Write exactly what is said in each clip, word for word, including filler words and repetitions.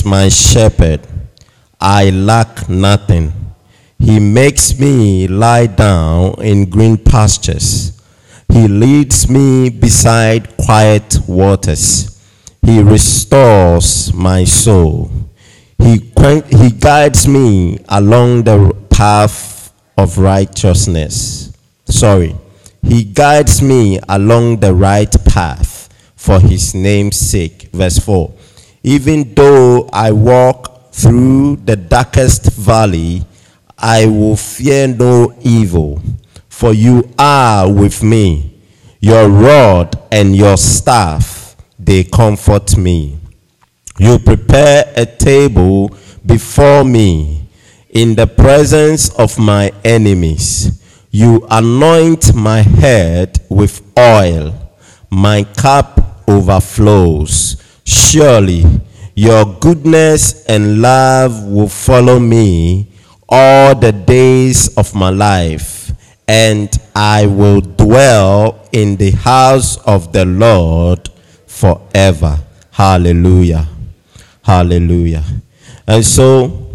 my shepherd, I lack nothing. He makes me lie down in green pastures. He leads me beside quiet waters. He restores my soul. He, he guides me along the path of righteousness. Sorry. He guides me along the right path for his name's sake. Verse four. Even though I walk through the darkest valley, I will fear no evil, for you are with me. Your rod and your staff, they comfort me. You prepare a table before me in the presence of my enemies. You anoint my head with oil. My cup overflows. Surely your goodness and love will follow me all the days of my life, and I will dwell in the house of the Lord forever. Hallelujah. Hallelujah. And so,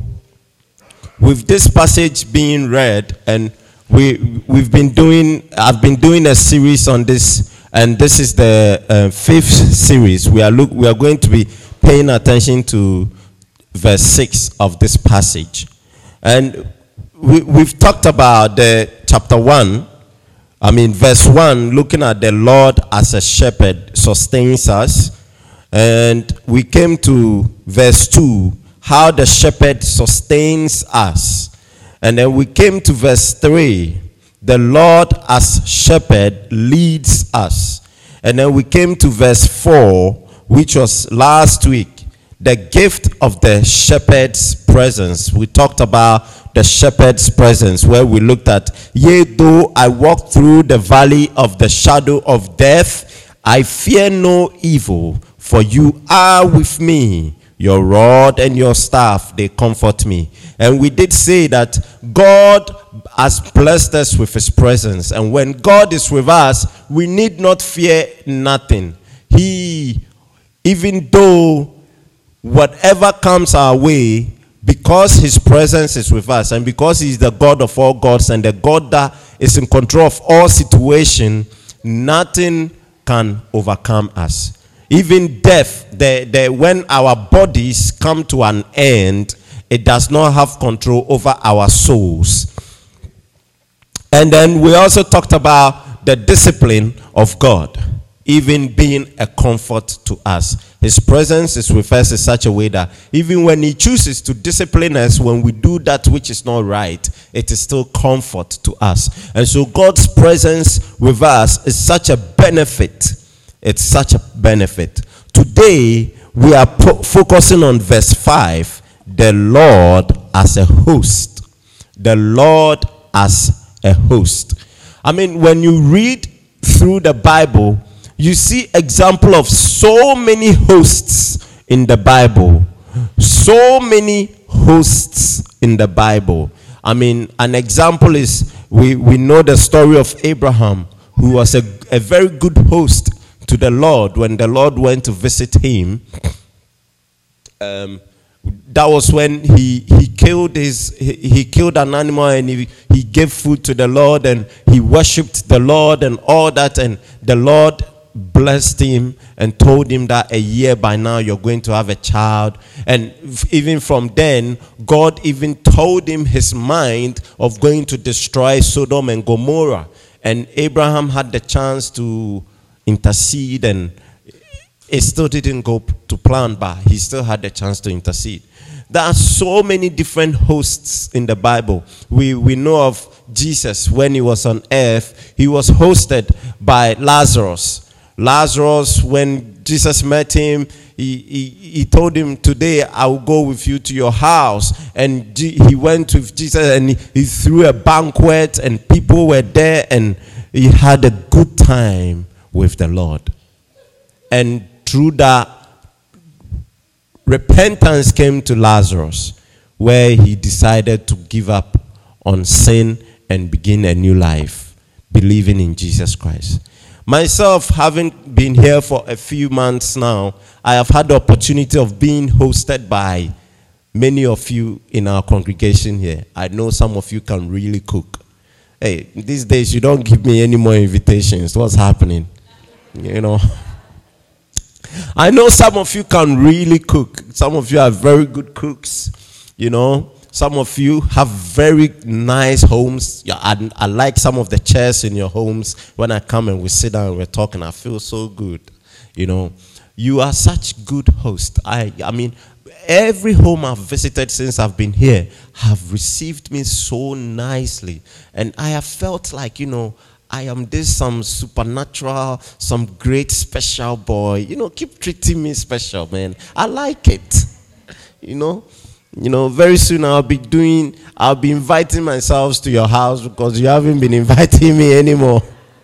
with this passage being read, and we we've been doing I've been doing a series on this, and this is the uh, fifth series. We are look we are going to be paying attention to verse six of this passage. And we, we've talked about the chapter one, I mean verse one, looking at the Lord as a shepherd sustains us. And we came to verse two, how the shepherd sustains us. And then we came to verse three, the Lord as shepherd leads us. And then we came to verse four, which was last week, the gift of the shepherd's presence. We talked about the shepherd's presence, where we looked at, yea, though I walk through the valley of the shadow of death, I fear no evil, for you are with me. Your rod and your staff, they comfort me. And we did say that God has blessed us with his presence. And when God is with us, we need not fear nothing. He, even though whatever comes our way, because his presence is with us, and because he's the God of all gods and the God that is in control of all situations, nothing can overcome us. Even death, the, the, when our bodies come to an end, it does not have control over our souls. And then we also talked about the discipline of God, even being a comfort to us. His presence is with us in such a way that even when he chooses to discipline us when we do that which is not right, it is still comfort to us. And so God's presence with us is such a benefit. It's such a benefit. Today, we are po- focusing on verse five, the Lord as a host. The Lord as a host. I mean, when you read through the Bible, you see example of so many hosts in the Bible. So many hosts in the Bible. I mean, an example is, we, we know the story of Abraham, who was a, a very good host to the Lord when the Lord went to visit him. Um, that was when he he killed his he, he killed an animal, and he, he gave food to the Lord, and he worshipped the Lord and all that, and the Lord blessed him and told him that a year by now you're going to have a child. And even from then, God even told him his mind of going to destroy Sodom and Gomorrah. And Abraham had the chance to intercede, and it still didn't go to plan, but he still had the chance to intercede. There are so many different hosts in the Bible. We we know of Jesus when he was on earth. He was hosted by Lazarus. Lazarus, when Jesus met him, he, he, he told him, today I will go with you to your house. And G- he went with Jesus, and he, he threw a banquet, and people were there, and he had a good time with the Lord. And through that, repentance came to Lazarus, where he decided to give up on sin and begin a new life, believing in Jesus Christ. Myself, having been here for a few months now, I have had the opportunity of being hosted by many of you in our congregation here. I know some of you can really cook. Hey, these days you don't give me any more invitations. What's happening? You know. I know some of you can really cook. Some of you are very good cooks. You know. Some of you have very nice homes. Yeah, I, I like some of the chairs in your homes. When I come and we sit down and we're talking, I feel so good. You know, you are such good hosts. I, I mean, every home I've visited since I've been here have received me so nicely. And I have felt like, you know, I am this some supernatural, some great special boy. You know, keep treating me special, man. I like it. You know. You know, very soon I'll be doing, I'll be inviting myself to your house because you haven't been inviting me anymore.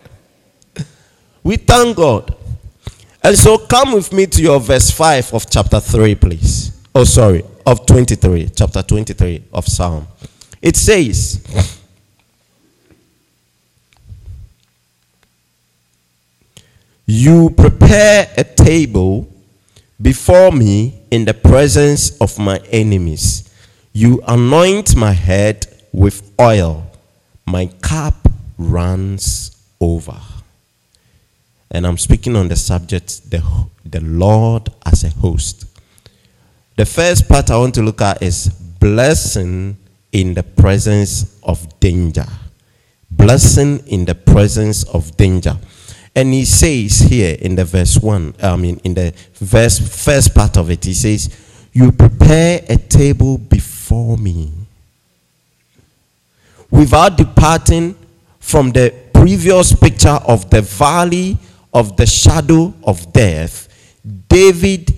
We thank God. And so come with me to your verse five of chapter three, please. Oh, sorry, of twenty-three, chapter twenty-three of Psalm. It says, you prepare a table before me in the presence of my enemies. You anoint my head with oil. My cup runs over. And I'm speaking on the subject, the, the Lord as a host. The first part I want to look at is blessing in the presence of danger. Blessing in the presence of danger. And he says here in the verse one, I mean in the verse first part of it, he says, you prepare a table before me. Without departing from the previous picture of the valley of the shadow of death, David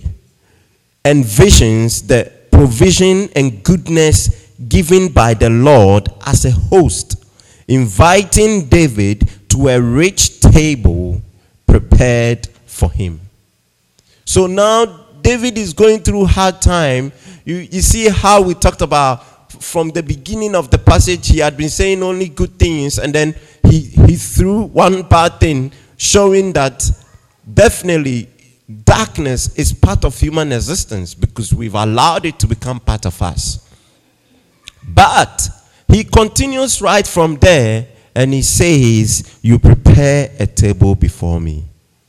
envisions the provision and goodness given by the Lord as a host, inviting David to a rich table prepared for him. So now David is going through hard time. You, you see how we talked about from the beginning of the passage, he had been saying only good things, and then he, he threw one bad thing, showing that definitely darkness is part of human existence because we've allowed it to become part of us. But he continues right from there. And he says, you prepare a table before me.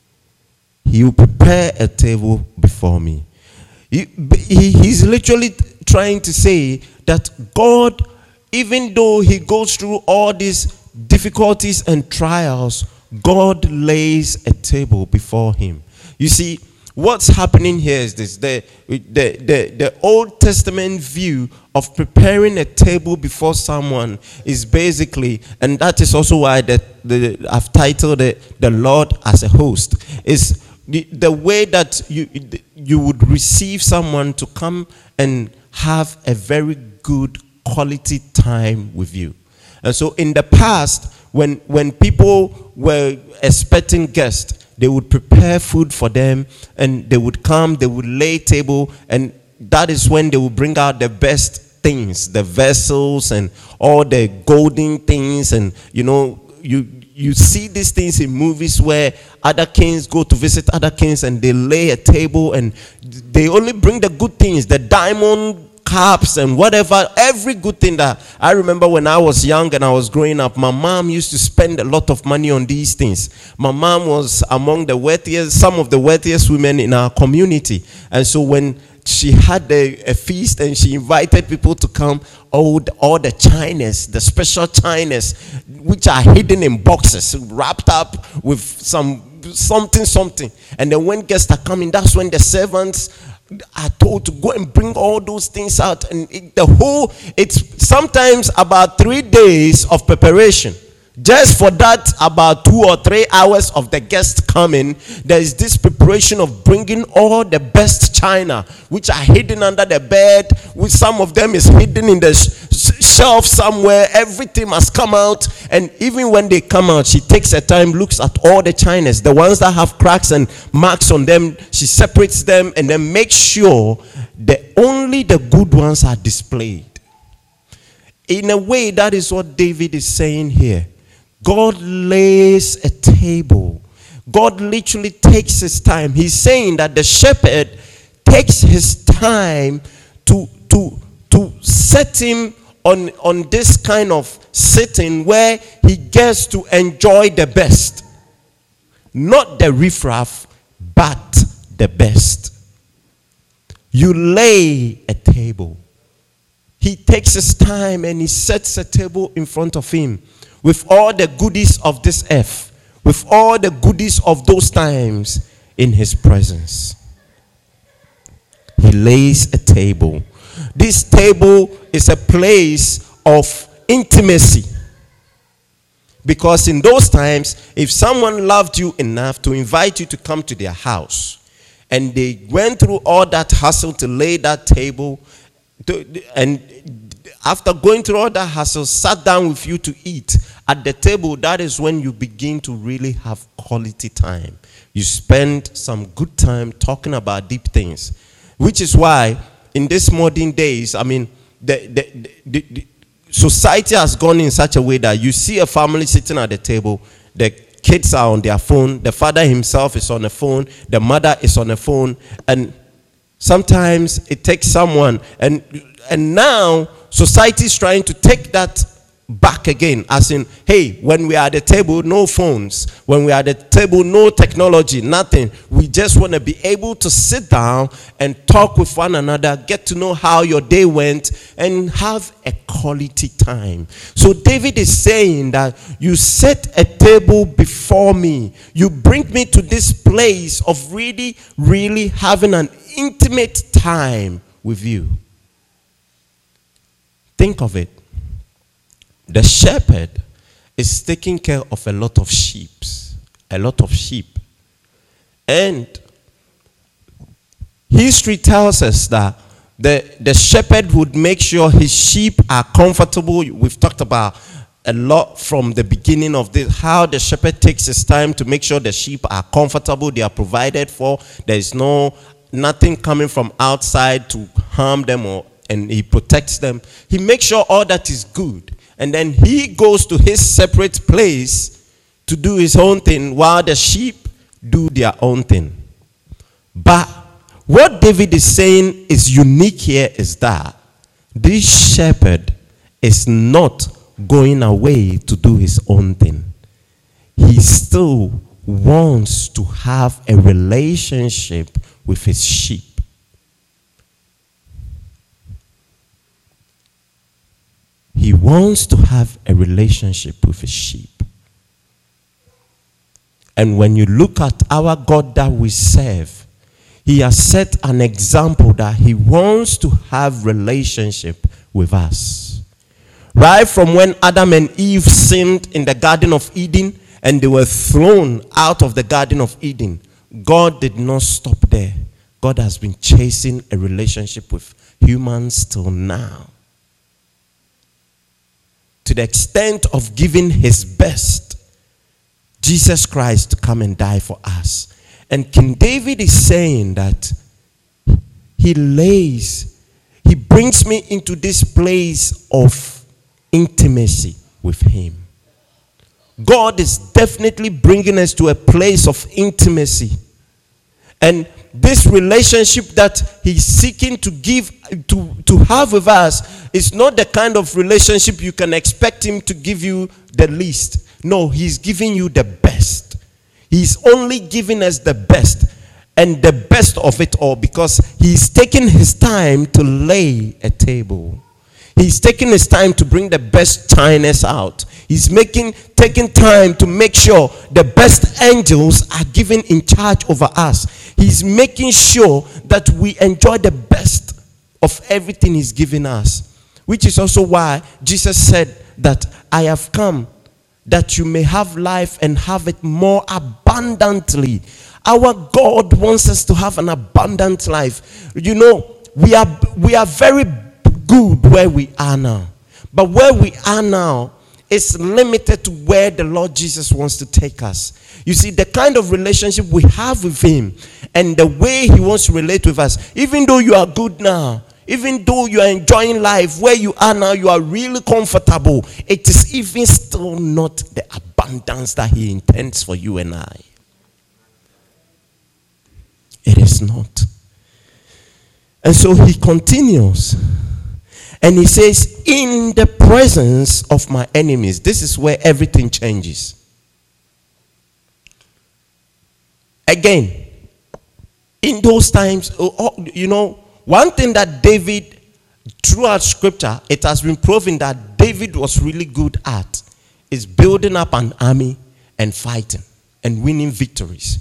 You prepare a table before me. He, he, he's literally trying to say that God, even though he goes through all these difficulties and trials, God lays a table before him. You see, what's happening here is this. The, the, the, the Old Testament view of preparing a table before someone is basically, and that is also why the, the, I've titled it, The Lord as a Host, is the, the way that you, you would receive someone to come and have a very good quality time with you. And so in the past, when, when people were expecting guests, they would prepare food for them, and they would come, they would lay table, and that is when they would bring out the best things, the vessels and all the golden things. And you know, you you see these things in movies where other kings go to visit other kings and they lay a table and they only bring the good things, the diamond cups and whatever, every good thing. That I remember when I was young and I was growing up, my mom used to spend a lot of money on these things. My mom was among the wealthiest, some of the wealthiest women in our community. And so when she had a, a feast and she invited people to come, all the, all the chinas, the special chinas, which are hidden in boxes, wrapped up with some something, something. And then when guests are coming, that's when the servants are told to go and bring all those things out. And it, the whole, it's sometimes about three days of preparation. Just for that, about two or three hours of the guests coming, there is this preparation of bringing all the best china, which are hidden under the bed, which some of them is hidden in the sh- shelf somewhere. Everything must come out. And even when they come out, she takes her time, looks at all the chinas, the ones that have cracks and marks on them. She separates them and then makes sure that only the good ones are displayed. In a way, that is what David is saying here. God lays a table. God literally takes his time. He's saying that the shepherd takes his time to to to set him on on this kind of sitting where he gets to enjoy the best, not the riffraff, but the best. You lay a table. He takes his time and he sets a table in front of him with all the goodies of this earth, with all the goodies of those times in his presence. He lays a table. This table is a place of intimacy. Because in those times, if someone loved you enough to invite you to come to their house, and they went through all that hassle to lay that table, to, and after going through all that hassle, sat down with you to eat at the table, that is when you begin to really have quality time. You spend some good time talking about deep things. Which is why in these modern days, I mean, the, the, the, the society has gone in such a way that you see a family sitting at the table, the kids are on their phone, the father himself is on the phone, the mother is on the phone, and sometimes it takes someone, and and now society is trying to take that back again, as in, hey, when we are at the table, no phones. When we are at the table, no technology, nothing. We just want to be able to sit down and talk with one another, get to know how your day went, and have a quality time. So David is saying that you set a table before me. You bring me to this place of really, really having an intimate time with you. Think of it. The shepherd is taking care of a lot of sheep, a lot of sheep. And history tells us that the, the shepherd would make sure his sheep are comfortable. We've talked about a lot from the beginning of this, how the shepherd takes his time to make sure the sheep are comfortable, they are provided for, there is no nothing coming from outside to harm them, or and he protects them. He makes sure all that is good. And then he goes to his separate place to do his own thing while the sheep do their own thing. But what David is saying is unique here is that this shepherd is not going away to do his own thing. He still wants to have a relationship with his sheep. He wants to have a relationship with his sheep. And when you look at our God that we serve, he has set an example that he wants to have relationship with us. Right from when Adam and Eve sinned in the Garden of Eden and they were thrown out of the Garden of Eden, God did not stop there. God has been chasing a relationship with humans till now. To the extent of giving his best, Jesus Christ, to come and die for us. And King David is saying that he lays, he brings me into this place of intimacy with him. God is definitely bringing us to a place of intimacy. And this relationship that he's seeking to give, to, to have with us is not the kind of relationship you can expect him to give you the least. No, he's giving you the best. He's only giving us the best, and the best of it all, because he's taking his time to lay a table. He's taking his time to bring the best chiners out. He's making, taking time to make sure the best angels are given in charge over us. He's making sure that we enjoy the best of everything he's given us. Which is also why Jesus said that I have come that you may have life and have it more abundantly. Our God wants us to have an abundant life. You know, we are we are very good where we are now. But where we are now is limited to where the Lord Jesus wants to take us. You see, the kind of relationship we have with him and the way he wants to relate with us, even though you are good now, even though you are enjoying life where you are now, you are really comfortable, it is even still not the abundance that he intends for you and I. It is not. And so he continues. And he says, in the presence of my enemies. This is where everything changes. Again, in those times, you know, one thing that David, throughout scripture, it has been proven that David was really good at is building up an army and fighting and winning victories.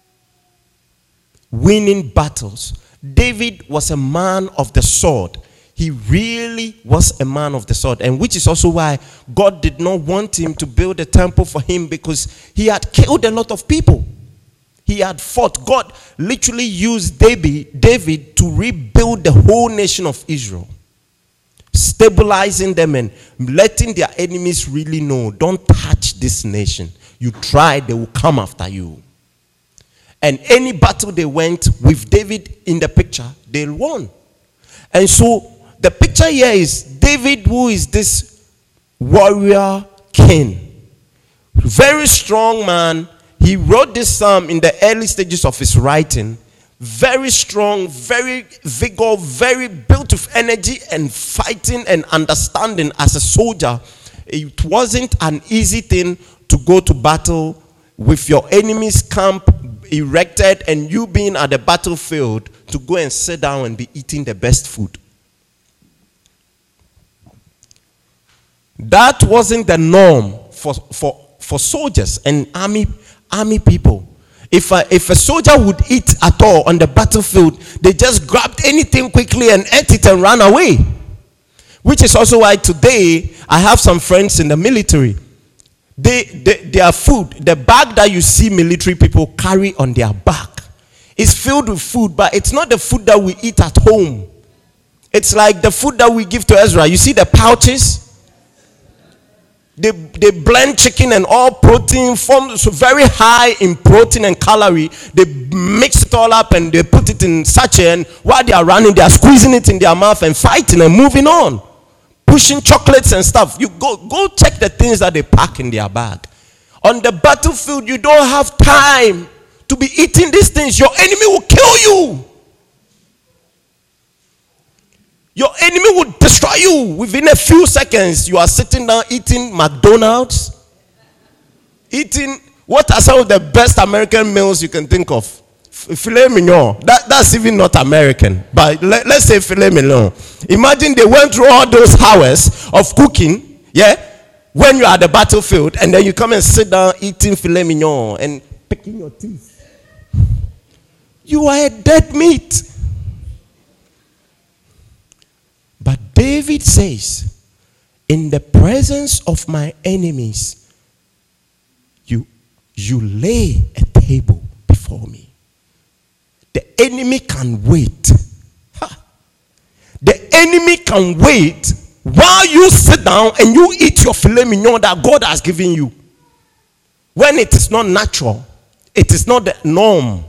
Winning battles. David was a man of the sword. He really was a man of the sword. And which is also why God did not want him to build a temple for him, because he had killed a lot of people. He had fought. God literally used David, David to rebuild the whole nation of Israel. Stabilizing them and letting their enemies really know, don't touch this nation. You try, they will come after you. And any battle they went with David in the picture, they won. And so the picture here is David, who is this warrior king. Very strong man. He wrote this psalm in the early stages of his writing. Very strong, very vigor, very built with energy and fighting and understanding as a soldier. It wasn't an easy thing to go to battle with your enemy's camp erected and you being at the battlefield to go and sit down and be eating the best food. That wasn't the norm for, for, for soldiers and army, army people. If a, if a soldier would eat at all on the battlefield, they just grabbed anything quickly and ate it and ran away. Which is also why today I have some friends in the military. They, they, their food, the bag that you see military people carry on their back is filled with food, but it's not the food that we eat at home. It's like the food that we give to Ezra. You see the pouches? They, they blend chicken and all protein, form so very high in protein and calorie. They mix it all up and they put it in sachet, and while they are running, they are squeezing it in their mouth and fighting and moving on. Pushing chocolates and stuff. You go, go check the things that they pack in their bag. On the battlefield, you don't have time to be eating these things. Your enemy will kill you. Your enemy will destroy you within a few seconds. You are sitting down eating McDonald's. Eating, what are some of the best American meals you can think of? Filet mignon. That, that's even not American. But let, let's say filet mignon. Imagine they went through all those hours of cooking, yeah, when you're at the battlefield, and then you come and sit down eating filet mignon and picking your teeth. You are a dead meat. But David says, in the presence of my enemies, you, you lay a table before me. The enemy can wait. Ha. The enemy can wait while you sit down and you eat your filet mignon that God has given you. When it is not natural, it is not the norm.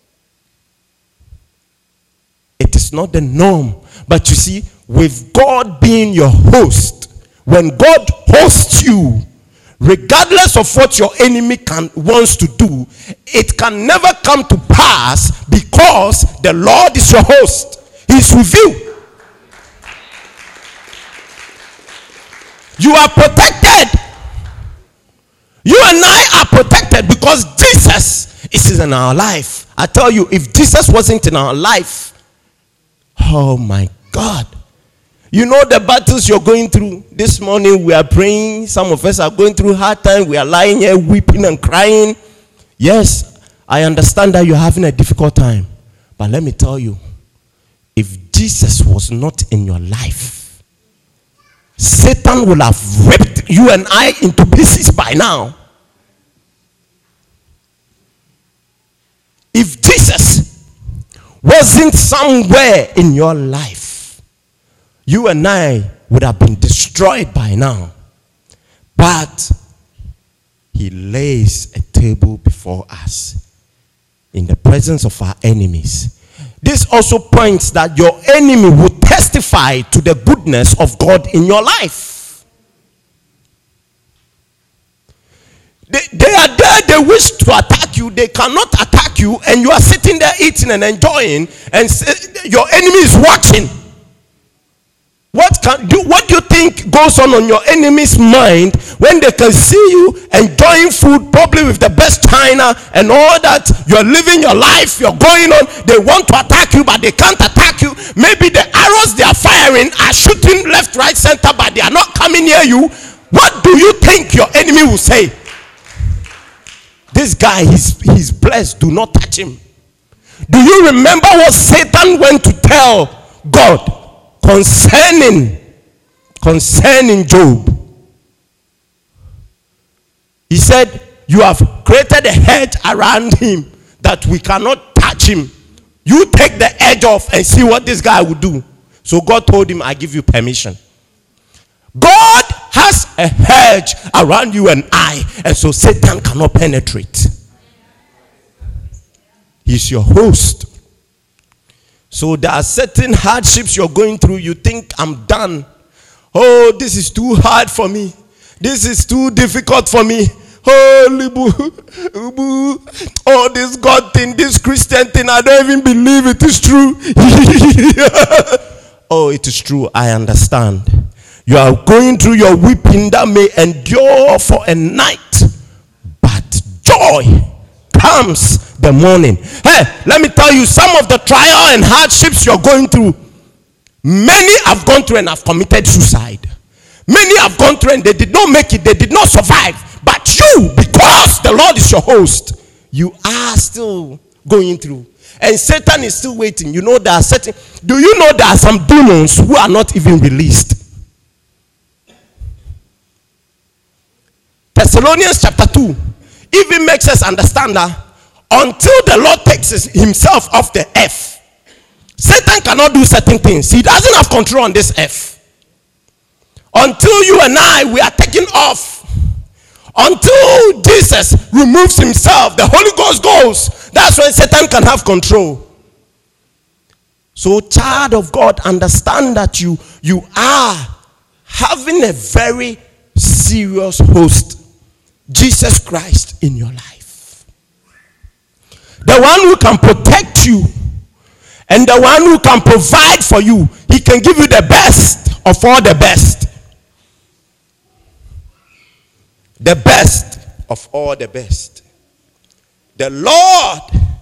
It is not the norm. But you see, with God being your host, when God hosts you, regardless of what your enemy can wants to do, it can never come to pass because the Lord is your host. He's with you. You are protected. You and I are protected because Jesus is in our life. I tell you, if Jesus wasn't in our life, oh my God. You know the battles you're going through. This morning we are praying. Some of us are going through hard time. We are lying here weeping and crying. Yes, I understand that you're having a difficult time. But let me tell you, if Jesus was not in your life, Satan will have ripped you and I into pieces by now. If Jesus wasn't somewhere in your life, you and I would have been destroyed by now. But he lays a table before us in the presence of our enemies. This also points that your enemy will testify to the goodness of God in your life. They, they are there, they wish to attack you, they cannot attack you, and you are sitting there eating and enjoying, and say, your enemy is watching. What can do? What do you think goes on on your enemy's mind when they can see you enjoying food, probably with the best china and all that? You're living your life, you're going on. They want to attack you, but they can't attack you. Maybe the arrows they are firing are shooting left, right, center, but they are not coming near you. What do you think your enemy will say? This guy, he's, he's blessed. Do not touch him. Do you remember what Satan went to tell God concerning concerning Job? He said, you have created a hedge around him that we cannot touch him. You take the edge off and see what this guy will do. So God told him, I give you permission. God has a hedge around you and I, and so Satan cannot penetrate. He's your host. So there are certain hardships you're going through. You think, I'm done. Oh, this is too hard for me. This is too difficult for me. Oh, oh, this God thing, this Christian thing, I don't even believe it is true. Oh, it is true. I understand. You are going through your weeping that may endure for a night, but joy comes the morning. Hey, let me tell you, some of the trial and hardships you're going through, many have gone through and have committed suicide. Many have gone through and they did not make it, they did not survive. But you, because the Lord is your host, you are still going through. And Satan is still waiting. You know, there are certain, do you know there are some demons who are not even released? Thessalonians chapter two even makes us understand that until the Lord takes himself off the earth, Satan cannot do certain things. He doesn't have control on this earth. Until you and I, we are taken off. Until Jesus removes himself, the Holy Ghost goes. That's when Satan can have control. So, child of God, understand that you, you are having a very serious host, Jesus Christ, in your life. The one who can protect you and the one who can provide for you. He can give you the best of all the best. The best of all the best. The Lord,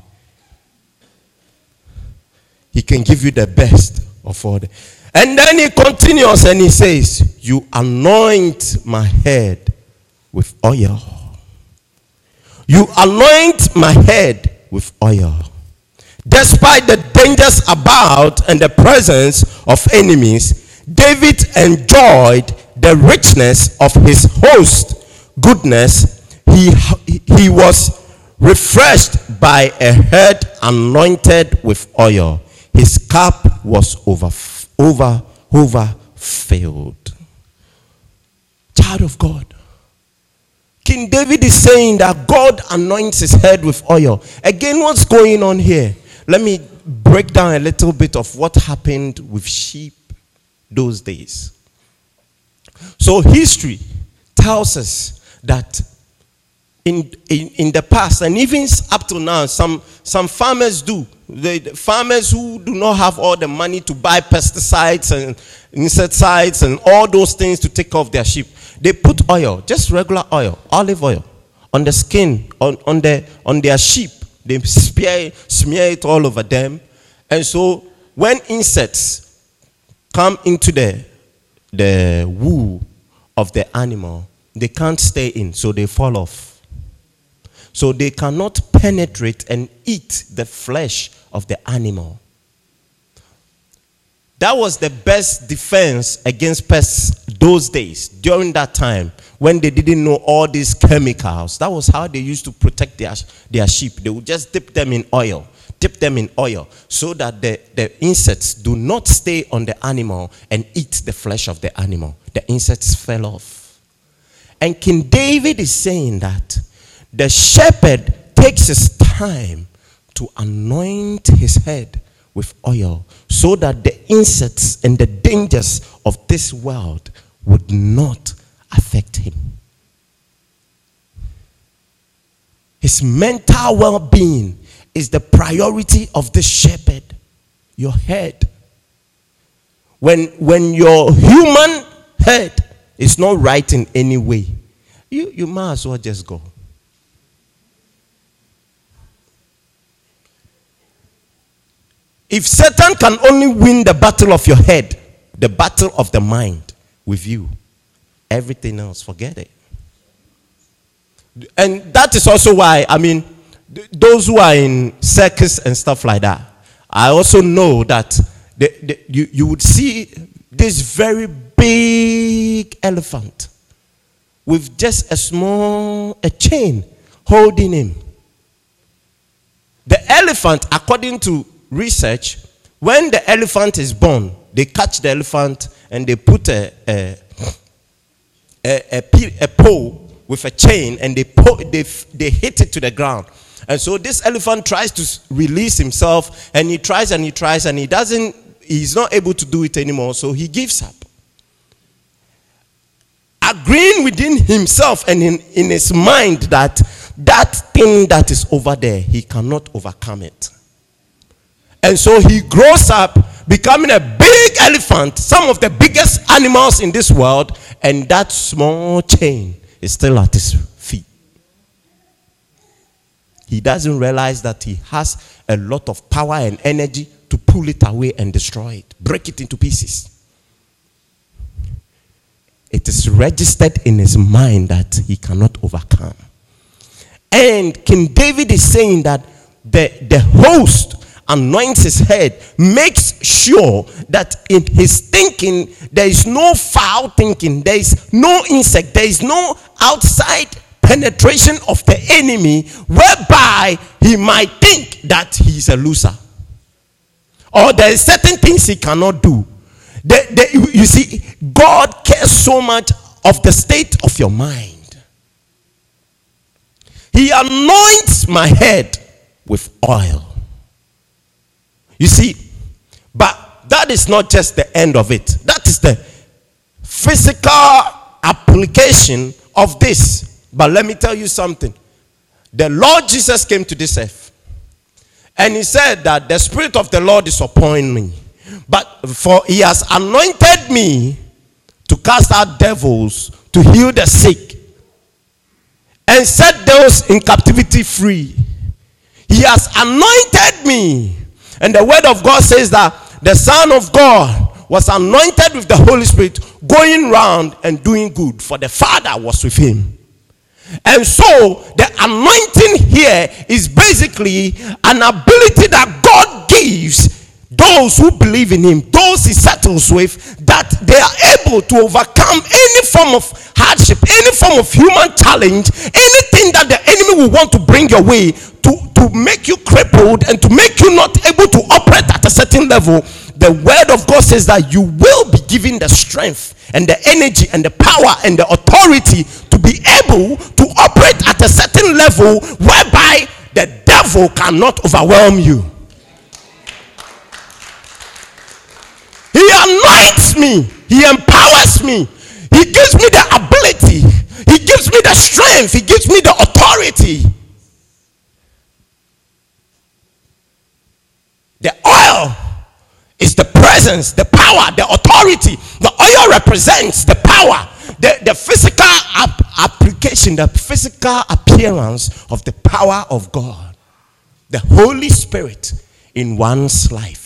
he can give you the best of all the. And then he continues and he says, you anoint my head with oil. You anoint my head with oil. Despite the dangers about and the presence of enemies, David enjoyed the richness of his host goodness. He, he was refreshed by a head anointed with oil. His cup was over, over, over filled. Child of God, King David is saying that God anoints his head with oil. Again, what's going on here? Let me break down a little bit of what happened with sheep those days. So history tells us that in, in, in the past, and even up to now, some, some farmers do. The, the farmers who do not have all the money to buy pesticides and insecticides and all those things to take off their sheep, they put oil, just regular oil, olive oil, on the skin, on, on, the, on their sheep. They smear, smear it all over them. And so when insects come into the, the wool of the animal, they can't stay in, so they fall off. So they cannot penetrate and eat the flesh of the animal. That was the best defense against pests those days, during that time, when they didn't know all these chemicals. That was how they used to protect their, their sheep. They would just dip them in oil, dip them in oil, so that the, the insects do not stay on the animal and eat the flesh of the animal. The insects fell off. And King David is saying that the shepherd takes his time to anoint his head with oil so that the insects and the dangers of this world would not affect him. His mental well-being is the priority of the shepherd. Your head. When, when your human head is not right in any way, you, you might as well just go. If Satan can only win the battle of your head, the battle of the mind with you, everything else, forget it. And that is also why, I mean, th- those who are in circus and stuff like that, I also know that the, the, you, you would see this very big elephant with just a small a chain holding him. The elephant, according to research, when the elephant is born, they catch the elephant and they put a a, a, a, a pole with a chain and they, po- they they hit it to the ground. And so this elephant tries to release himself, and he tries and he tries and he doesn't, he's not able to do it anymore, so he gives up. Agreeing within himself and in, in his mind that that thing that is over there, he cannot overcome it. And so he grows up becoming a big elephant, some of the biggest animals in this world, and that small chain is still at his feet. He doesn't realize that he has a lot of power and energy to pull it away and destroy it, break it into pieces. It is registered in his mind that he cannot overcome. And King David is saying that the, the host anoints his head, makes sure that in his thinking there is no foul thinking, there is no insect, there is no outside penetration of the enemy whereby he might think that he's a loser, or there is certain things he cannot do. The, the, you see, God cares so much of the state of your mind. He anoints my head with oil. You see, but that is not just the end of it. That is the physical application of this. But let me tell you something. The Lord Jesus came to this earth, and he said that the Spirit of the Lord is upon me. But for he has anointed me to cast out devils, to heal the sick, and set those in captivity free. He has anointed me. And the word of God says that the Son of God was anointed with the Holy Spirit, going round and doing good, for the Father was with him. And so the anointing here is basically an ability that God gives those who believe in him, those he settles with, that they are able to overcome any form of hardship, any form of human challenge, anything that the enemy will want to bring your way to, to make you crippled and to make you not able to operate at a certain level. The word of God says that you will be given the strength and the energy and the power and the authority to be able to operate at a certain level whereby the devil cannot overwhelm you. He anoints me. He empowers me. He gives me the ability. He gives me the strength. He gives me the authority. The oil is the presence, the power, the authority. The oil represents the power, the, the physical ap- application, the physical appearance of the power of God, the Holy Spirit in one's life.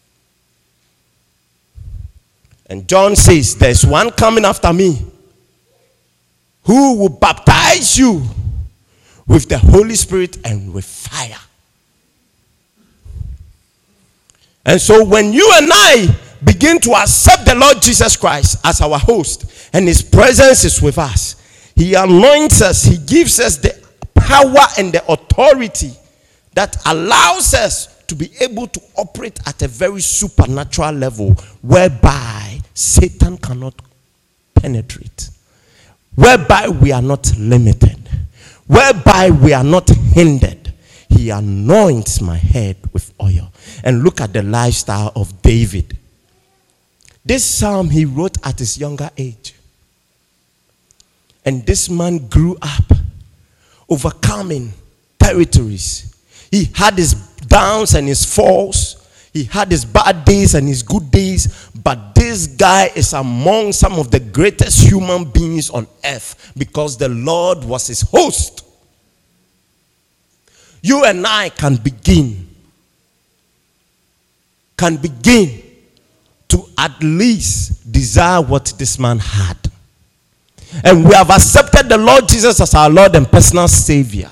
And John says, there's one coming after me who will baptize you with the Holy Spirit and with fire. And so when you and I begin to accept the Lord Jesus Christ as our host, and his presence is with us, he anoints us, he gives us the power and the authority that allows us to be able to operate at a very supernatural level whereby Satan cannot penetrate, whereby we are not limited, whereby we are not hindered. He anoints my head with oil. And look at the lifestyle of David. This psalm he wrote at his younger age. And this man grew up overcoming territories. He had his downs and his falls. He had his bad days and his good days. But this guy is among some of the greatest human beings on earth because the Lord was his host. You and I can begin, can begin to at least desire what this man had. And we have accepted the Lord Jesus as our Lord and personal Savior.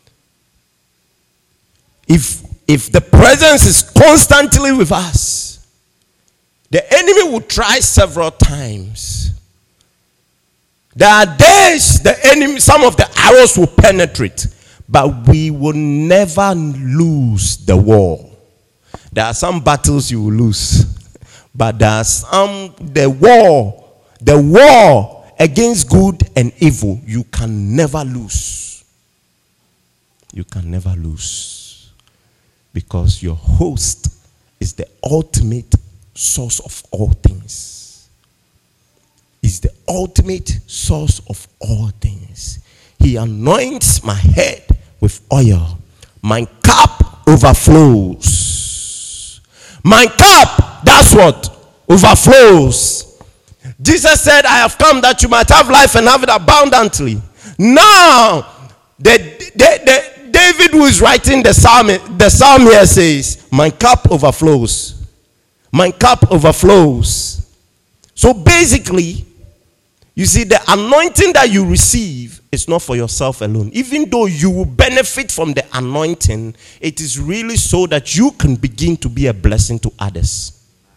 If, if the presence is constantly with us, the enemy will try several times. There are days the enemy, some of the arrows will penetrate, but we will never lose the war. There are some battles you will lose, but there are some, the war, the war against good and evil, you can never lose. You can never lose. Because your host is the ultimate source of all things. Is the ultimate source of all things. He anoints my head with oil. My cup overflows. My cup, that's what? Overflows. Jesus said, I have come that you might have life and have it abundantly. Now, the, the, the, David, who is writing the psalm, the psalm here says, my cup overflows. My cup overflows. So basically, you see, the anointing that you receive is not for yourself alone. Even though you will benefit from the anointing, it is really so that you can begin to be a blessing to others.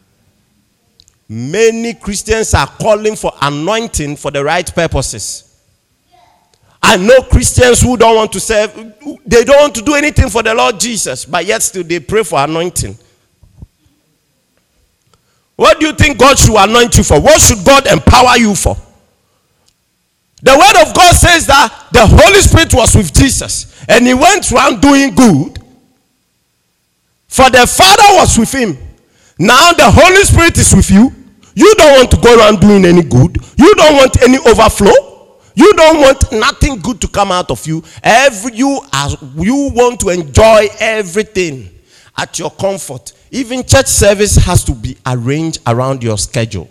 Many Christians are calling for anointing for the right purposes. I know Christians who don't want to serve, they don't want to do anything for the Lord Jesus, but yet still they pray for anointing. What do you think God should anoint you for? What should God empower you for? The word of God says that the Holy Spirit was with Jesus and he went around doing good, for the Father was with him. Now the Holy Spirit is with you. You don't want to go around doing any good. You don't want any overflow. You don't want nothing good to come out of you. Every you as you want to enjoy everything at your comfort. Even church service has to be arranged around your schedule.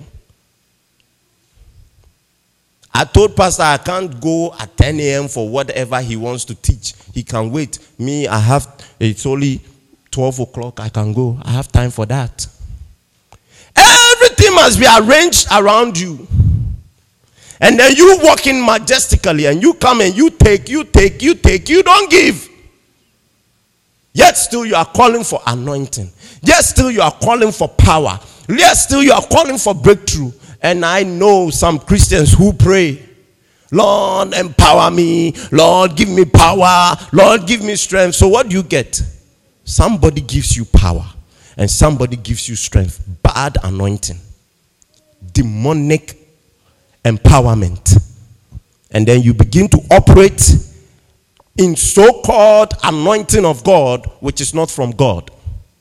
I told Pastor I can't go at ten a.m. for whatever he wants to teach. He can wait. Me, I have, it's only twelve o'clock. I can go. I have time for that. Everything must be arranged around you. And then you walk in majestically and you come and you take, you take, you take, you don't give. Yet still you are calling for anointing. Yet still you are calling for power. Yet still you are calling for breakthrough. And I know some Christians who pray, Lord, empower me. Lord, give me power. Lord, give me strength. So what do you get? Somebody gives you power. And somebody gives you strength. Bad anointing. Demonic empowerment. And then you begin to operate in so-called anointing of God, which is not from God.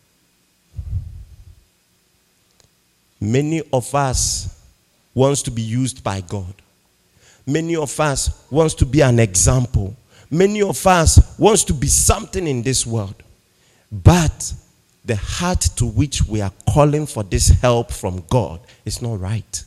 Many of us wants to be used by God. Many of us wants to be an example. Many of us wants to be something in this world. But the heart to which we are calling for this help from God is not right.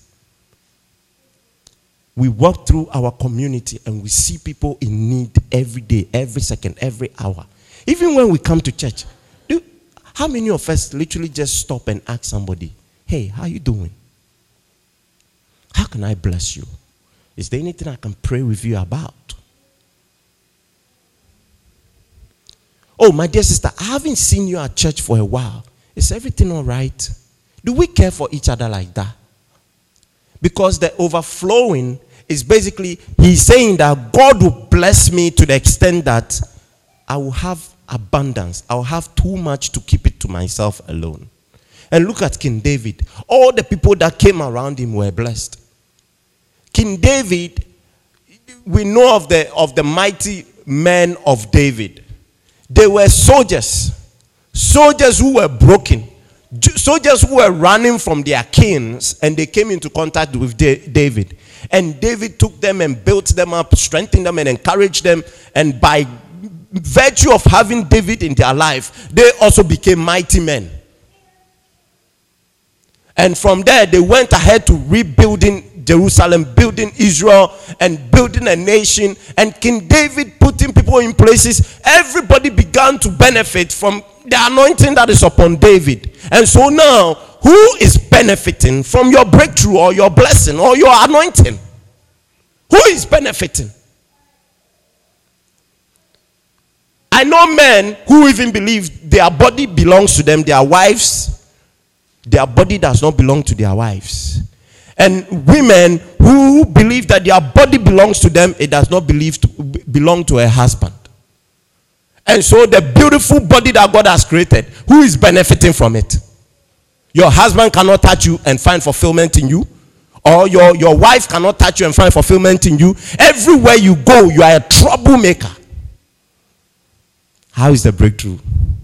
We walk through our community and we see people in need every day, every second, every hour. Even when we come to church, do, how many of us literally just stop and ask somebody, hey, how you doing? How can I bless you? Is there anything I can pray with you about? Oh, my dear sister, I haven't seen you at church for a while. Is everything all right? Do we care for each other like that? Because the overflowing is basically, he's saying that God will bless me to the extent that I will have abundance. I will have too much to keep it to myself alone. And look at King David. All the people that came around him were blessed. King David, we know of the, of the mighty men of David. They were soldiers. Soldiers who were broken. Soldiers who were running from their kings, and they came into contact with David. And David took them and built them up, strengthened them and encouraged them. And by virtue of having David in their life, they also became mighty men. And from there, they went ahead to rebuilding Jerusalem, building Israel, and building a nation. And King David putting people in places. Everybody began to benefit from the anointing that is upon David. And so now, who is benefiting from your breakthrough or your blessing or your anointing? Who is benefiting? I know men who even believe their body belongs to them, their wives. Their body does not belong to their wives. And women who believe that their body belongs to them, it does not believe to, belong to a husband. And so the beautiful body that God has created, who is benefiting from it? Your husband cannot touch you and find fulfillment in you. Or your, your wife cannot touch you and find fulfillment in you. Everywhere you go, you are a troublemaker. How is the breakthrough?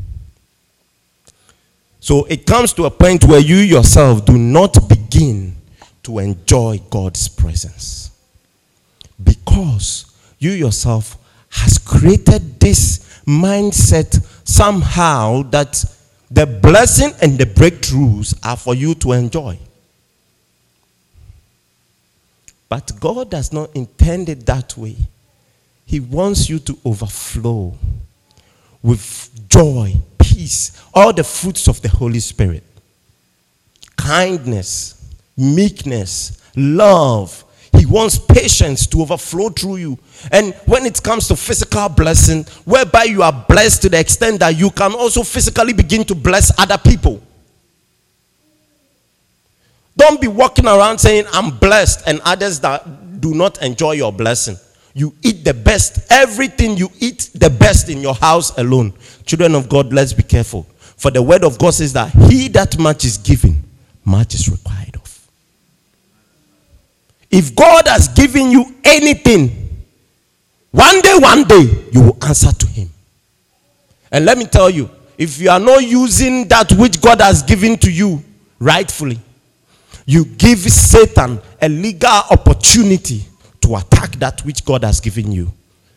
So it comes to a point where you yourself do not begin to enjoy God's presence. Because you yourself has created this mindset somehow that the blessing and the breakthroughs are for you to enjoy. But God does not intend it that way. He wants you to overflow with joy, peace, all the fruits of the Holy Spirit. Kindness, meekness, love. He wants patience to overflow through you. And when it comes to physical blessing, whereby you are blessed to the extent that you can also physically begin to bless other people. Don't be walking around saying, I'm blessed, and others that do not enjoy your blessing. You eat the best. Everything you eat the best in your house alone. Children of God, let's be careful. For the word of God says that he that much is given, much is required of. If God has given you anything, one day, one day, you will answer to him. And let me tell you, if you are not using that which God has given to you rightfully, you give Satan a legal opportunity to attack that which God has given you.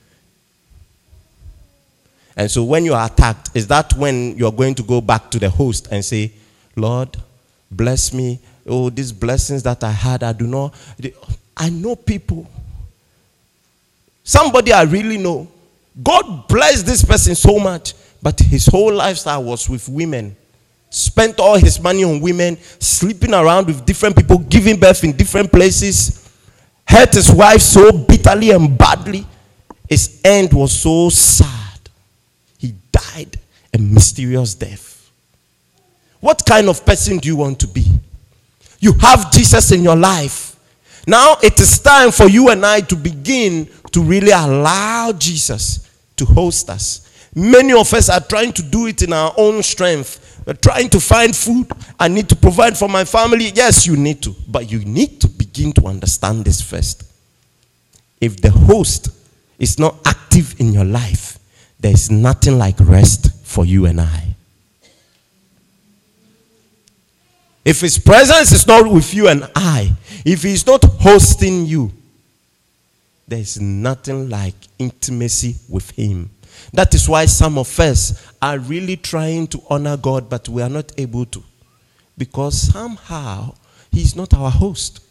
And so when you are attacked, is that when you're going to go back to the host and say, Lord, bless me. Oh, these blessings that I had, I do not. I know people. Somebody I really know. God blessed this person so much, but his whole lifestyle was with women. Spent all his money on women, sleeping around with different people, giving birth in different places. Hurt his wife so bitterly and badly. His end was so sad. He died a mysterious death. What kind of person do you want to be? You have Jesus in your life. Now it is time for you and I to begin to really allow Jesus to host us. Many of us are trying to do it in our own strength. We're trying to find food. I need to provide for my family. Yes, you need to. But you need to begin to understand this first. If the host is not active in your life, there is nothing like rest for you and I. If his presence is not with you and I, if he is not hosting you, there is nothing like intimacy with him. That is why some of us are really trying to honor God, but we are not able to. Because somehow, he is not our host.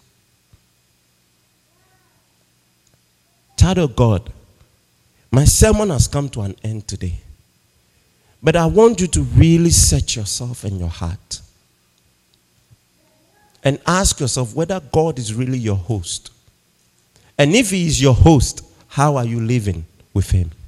Child of God, my sermon has come to an end today. But I want you to really search yourself and your heart. And ask yourself whether God is really your host. And if he is your host, how are you living with him?